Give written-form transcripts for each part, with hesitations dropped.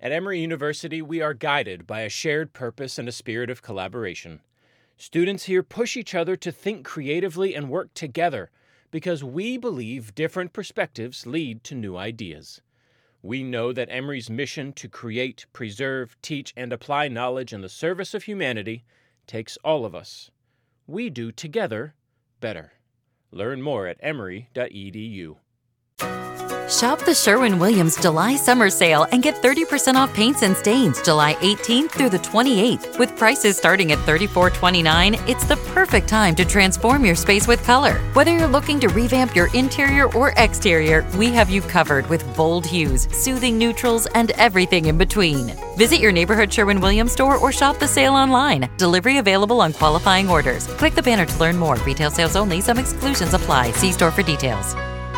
At Emory University, we are guided by a shared purpose and a spirit of collaboration. Students here push each other to think creatively and work together because we believe different perspectives lead to new ideas. We know that Emory's mission to create, preserve, teach, and apply knowledge in the service of humanity takes all of us. We do together better. Learn more at emory.edu. Shop the Sherwin-Williams July Summer Sale and get 30% off paints and stains July 18th through the 28th. With prices starting at $34.29, it's the perfect time to transform your space with color. Whether you're looking to revamp your interior or exterior, we have you covered with bold hues, soothing neutrals, and everything in between. Visit your neighborhood Sherwin-Williams store or shop the sale online. Delivery available on qualifying orders. Click the banner to learn more. Retail sales only. Some exclusions apply. See store for details.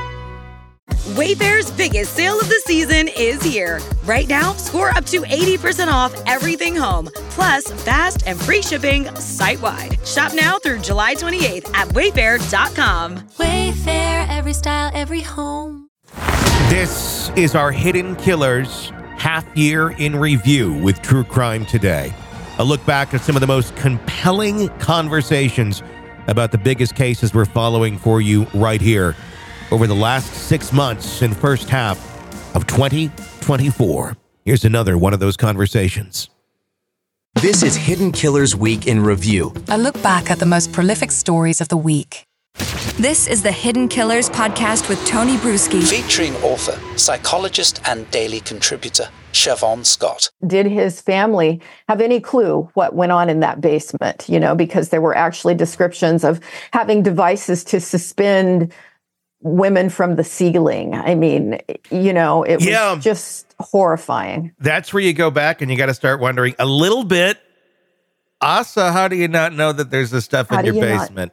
Wayfair's biggest sale of the season is here. Right now, score up to 80% off everything home, plus fast and free shipping site-wide. Shop now through July 28th at wayfair.com. Wayfair, every style, every home. This is our Hidden Killers half year in review with True Crime Today. A look back at some of the most compelling conversations about the biggest cases we're following for you right here over the last 6 months and first half of 2024. Here's another one of those conversations. This is Hidden Killers Week in Review. A look back at the most prolific stories of the week. This is the Hidden Killers podcast with Tony Bruski. Featuring author, psychologist, and daily contributor, Siobhan Scott. Did his family have any clue what went on in that basement? Because there were actually descriptions of having devices to suspend women from the ceiling. I mean, it was just horrifying. That's where you go back and you got to start wondering a little bit. Asa, how do you not know that there's this stuff in your basement?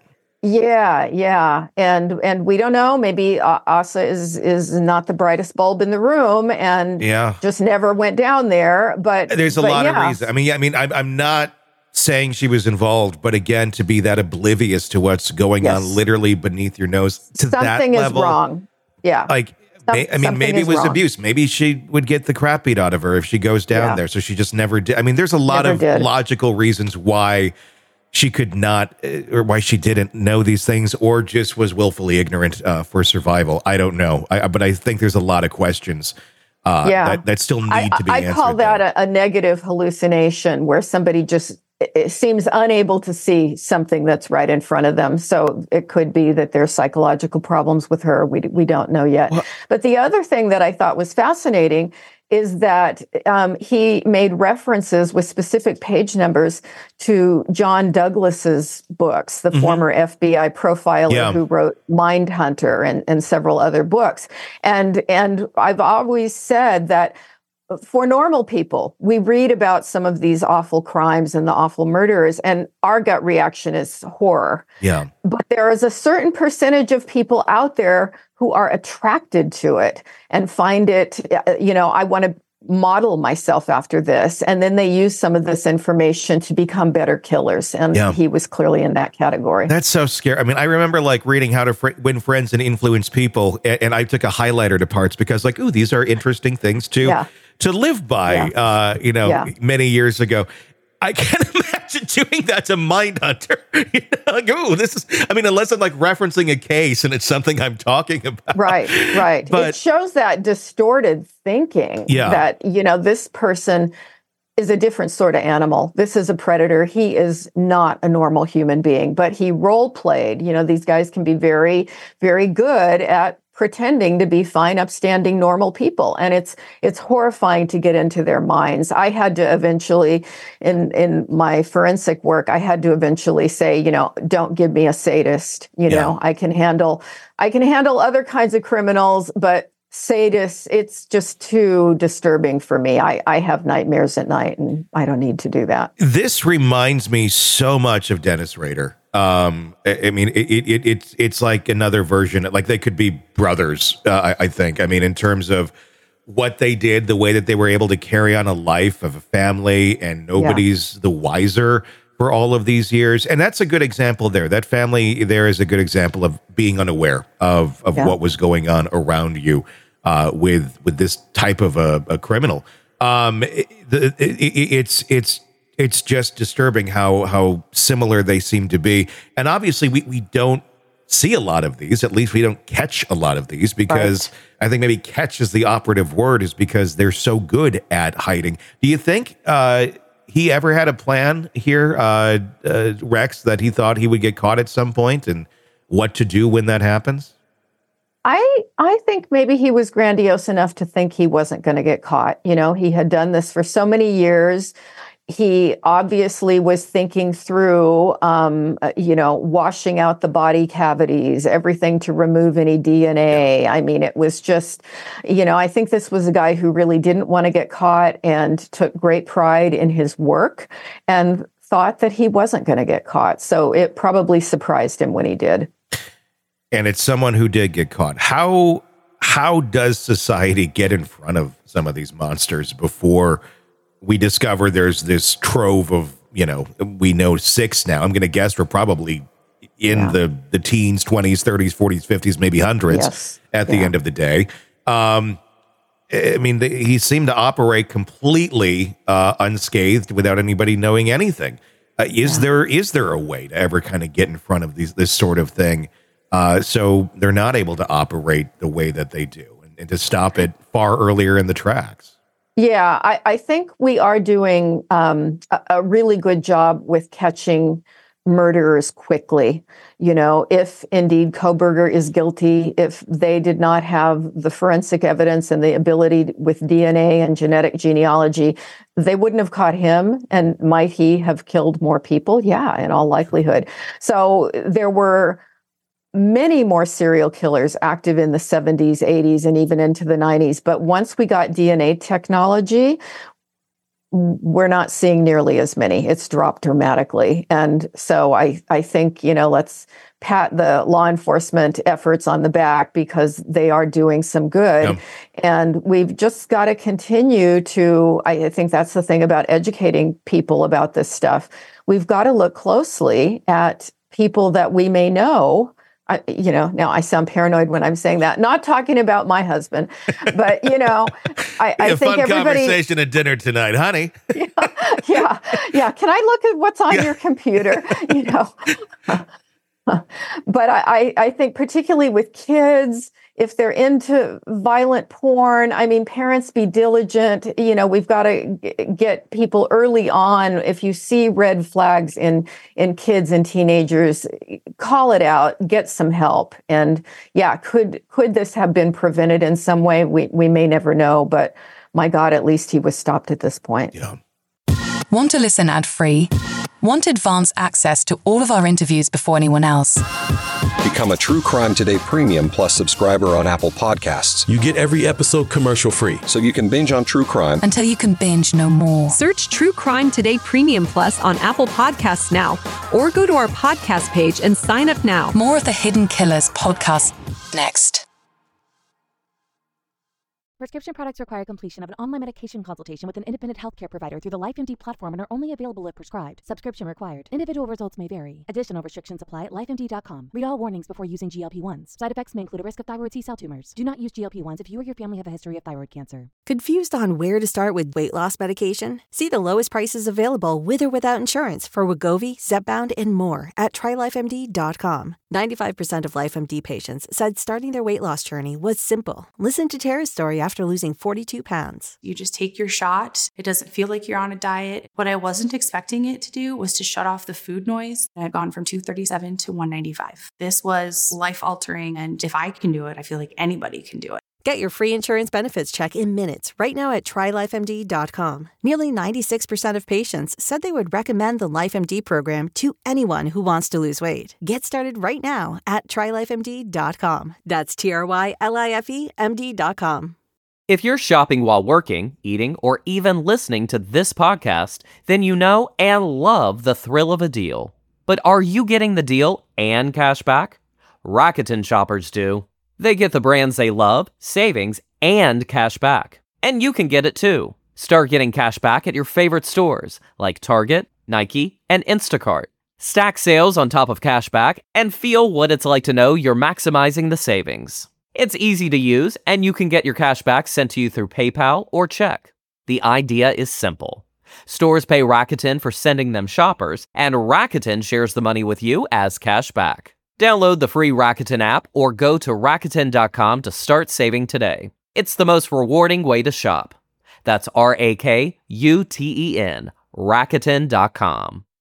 Yeah. And we don't know. Maybe Asa is not the brightest bulb in the room and just never went down there. But there's a lot of reasons. I'm not saying she was involved, but again, to be that oblivious to what's going on literally beneath your nose, to something that level, is wrong. Yeah. Maybe it was wrong. Abuse. Maybe she would get the crap beat out of her if she goes down there. So she just never did. There's a lot of logical reasons why she could not, or why she didn't know these things, or just was willfully ignorant for survival. I don't know. But I think there's a lot of questions that still need to be answered. I call that a negative hallucination, where somebody just seems unable to see something that's right in front of them. So it could be that there's psychological problems with her. We don't know yet. But the other thing that I thought was fascinating is that he made references with specific page numbers to John Douglas's books, the former FBI profiler who wrote Mindhunter and several other books. And I've always said that for normal people, we read about some of these awful crimes and the awful murders, and our gut reaction is horror. Yeah. But there is a certain percentage of people out there who are attracted to it and find it, I want to model myself after this. And then they use some of this information to become better killers. And he was clearly in that category. That's so scary. I remember reading How to Win Friends and Influence People. And I took a highlighter to parts because these are interesting things to live by, many years ago. I can't imagine doing that to Mindhunter. This is, unless I'm referencing a case and it's something I'm talking about. Right. But it shows that distorted thinking that, this person is a different sort of animal. This is a predator. He is not a normal human being, but he role played. These guys can be very, very good at pretending to be fine, upstanding, normal people. And it's horrifying to get into their minds. I had to eventually, in my forensic work, say, don't give me a sadist. I can handle other kinds of criminals, but sadists, it's just too disturbing for me. I have nightmares at night, and I don't need to do that. This reminds me so much of Dennis Rader. It's like another version. They could be brothers, I think. In terms of what they did, the way that they were able to carry on a life of a family, and nobody's the wiser for all of these years. And that's a good example there. That family there is a good example of being unaware of what was going on around you with this type of a criminal. It's just disturbing how similar they seem to be. And obviously we don't see a lot of these. At least we don't catch a lot of these because I think maybe catch is the operative word, is because they're so good at hiding. Do you think he ever had a plan here, Rex, that he thought he would get caught at some point and what to do when that happens? I think maybe he was grandiose enough to think he wasn't going to get caught. You know, he had done this for so many years. He obviously was thinking through, washing out the body cavities, everything to remove any DNA. Yeah. I mean, it was just, I think this was a guy who really didn't want to get caught and took great pride in his work and thought that he wasn't going to get caught. So it probably surprised him when he did. And it's someone who did get caught. How does society get in front of some of these monsters before we discover there's this trove of, we know 6 now. I'm going to guess we're probably in the teens, 20s, 30s, 40s, 50s, maybe hundreds at the end of the day. He seemed to operate completely unscathed without anybody knowing anything. Is there a way to ever kind of get in front of this sort of thing so they're not able to operate the way that they do and to stop it far earlier in the tracks? Yeah, I think we are doing a really good job with catching murderers quickly. If indeed Kohberger is guilty, if they did not have the forensic evidence and the ability with DNA and genetic genealogy, they wouldn't have caught him. And might he have killed more people? Yeah, in all likelihood. So there were many more serial killers active in the 70s, 80s, and even into the 90s. But once we got DNA technology, we're not seeing nearly as many. It's dropped dramatically. And so I think, let's pat the law enforcement efforts on the back because they are doing some good. Yep. And we've just got to continue to, I think that's the thing about educating people about this stuff. We've got to look closely at people that we may know. Now I sound paranoid when I'm saying that. Not talking about my husband, but I think everybody. Conversation at dinner tonight, honey. Yeah. Can I look at what's on your computer? But I think particularly with kids, if they're into violent porn, parents be diligent. We've got to get people early on. If you see red flags in kids and teenagers, call it out, get some help. And could this have been prevented in some way? We may never know, but my God, at least he was stopped at this point. Yeah. Want to listen ad-free? Want advance access to all of our interviews before anyone else? Become a True Crime Today Premium Plus subscriber on Apple Podcasts. You get every episode commercial-free. So you can binge on true crime until you can binge no more. Search True Crime Today Premium Plus on Apple Podcasts now, or go to our podcast page and sign up now. More of the Hidden Killers podcast next. Prescription products require completion of an online medication consultation with an independent healthcare provider through the LifeMD platform and are only available if prescribed. Subscription required. Individual results may vary. Additional restrictions apply at lifemd.com. Read all warnings before using GLP-1s. Side effects may include a risk of thyroid C-cell tumors. Do not use GLP-1s if you or your family have a history of thyroid cancer. Confused on where to start with weight loss medication? See the lowest prices available with or without insurance for Wegovy, Zepbound, and more at trylifemd.com. 95% of LifeMD patients said starting their weight loss journey was simple. Listen to Tara's story after losing 42 pounds. You just take your shot. It doesn't feel like you're on a diet. What I wasn't expecting it to do was to shut off the food noise. I'd gone from 237 to 195. This was life-altering, and if I can do it, I feel like anybody can do it. Get your free insurance benefits check in minutes right now at trylifemd.com. Nearly 96% of patients said they would recommend the LifeMD program to anyone who wants to lose weight. Get started right now at trylifemd.com. That's TRYLIFEMD.com. If you're shopping while working, eating, or even listening to this podcast, then you know and love the thrill of a deal. But are you getting the deal and cash back? Rakuten shoppers do. They get the brands they love, savings, and cash back. And you can get it too. Start getting cash back at your favorite stores like Target, Nike, and Instacart. Stack sales on top of cash back and feel what it's like to know you're maximizing the savings. It's easy to use, and you can get your cash back sent to you through PayPal or check. The idea is simple. Stores pay Rakuten for sending them shoppers, and Rakuten shares the money with you as cash back. Download the free Rakuten app or go to Rakuten.com to start saving today. It's the most rewarding way to shop. That's Rakuten, Rakuten.com.